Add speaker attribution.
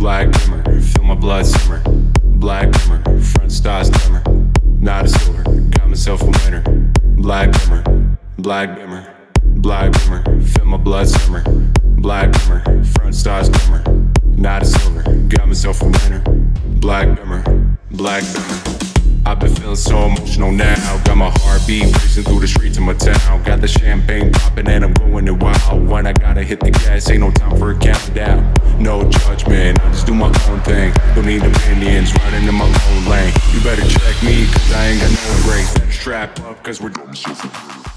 Speaker 1: Black dimmer, feel my blood simmer. Black dimmer, front stars dimmer. Not a silver, got myself a winner. Black dimmer, black dimmer. Black dimmer, feel my blood simmer. Black dimmer, front stars dimmer. Not a silver, got myself a winner. Black dimmer, black dimmer. I've been feeling so emotional now. Got my heartbeat racing through the streets of my town. Got the champagne popping and I'm going it wild. When I gotta hit the gas, ain't no time for a countdown. No judgment, I just do my own thing. Don't need opinions, riding in my own lane. You better check me, cause I ain't got no brakes. Strap up, cause we're doing shit.